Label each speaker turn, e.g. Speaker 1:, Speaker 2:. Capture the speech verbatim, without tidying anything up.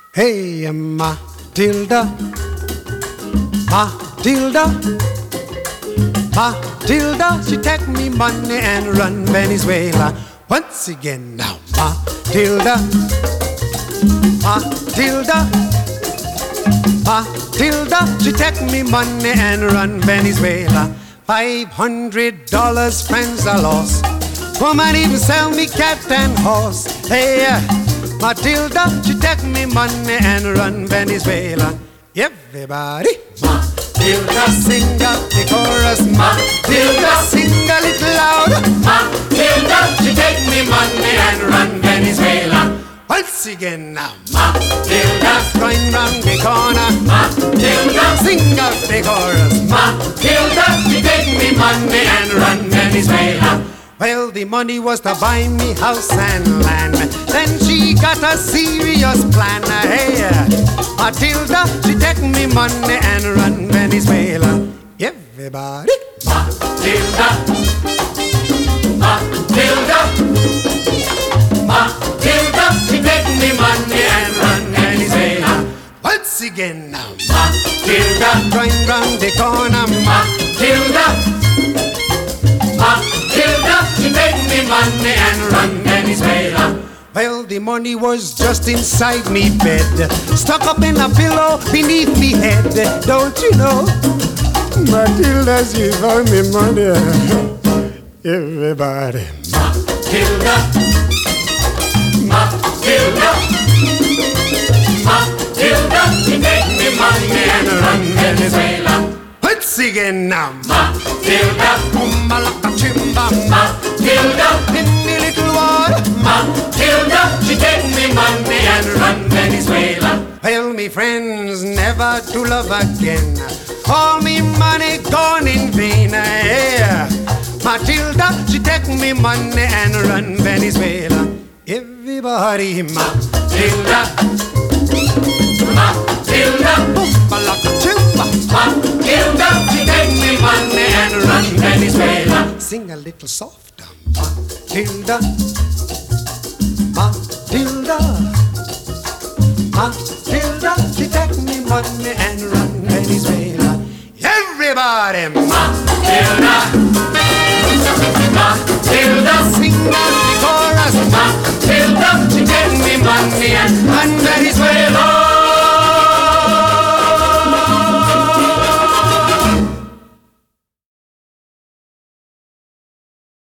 Speaker 1: Hey, Matilda, Matilda, Matilda, she take me money and run Venezuela. Once again now, Matilda, Matilda, Matilda, she take me money and run Venezuela. Five hundred dollars, friends are lost. Woman even sell me cat and horse. Hey, Matilda, she take me money and run Venezuela. Everybody, Matilda, sing out the chorus. Matilda, sing a little louder. Matilda, she take me money and run Venezuela. Once again now, Matilda, going round the corner. Matilda, sing out the chorus. Matilda, she take me money and run Venezuela. Well, the money was to buy me house and land. Then she got a serious plan. Hey, Matilda, she take me money and run Venezuela. Everybody, Matilda, Matilda, Matilda, she take me money and run Venezuela. Once again now, Matilda, going round the corner. Matilda, Matilda, she take me money and run Venezuela. Well, the money was just inside me bed, stuck up in a pillow beneath me head. Don't you know, Matilda, she found me money. Everybody, Matilda, Matilda, Matilda, she take me money and run Venezuela. Once again now, Matilda, Malaka Chimba, Matilda, in the little water, Matilda, she take me money and run Venezuela. Well, me friends, never to love again. All me money gone in vain. Yeah. Matilda, she take me money and run Venezuela. Everybody, Matilda, Matilda, Malaka Chimba, Matilda, she take me money and run Venezuela. Sing a little softer, Matilda, Matilda, Matilda, she take me money and run Venezuela. Everybody, Matilda, Matilda, sing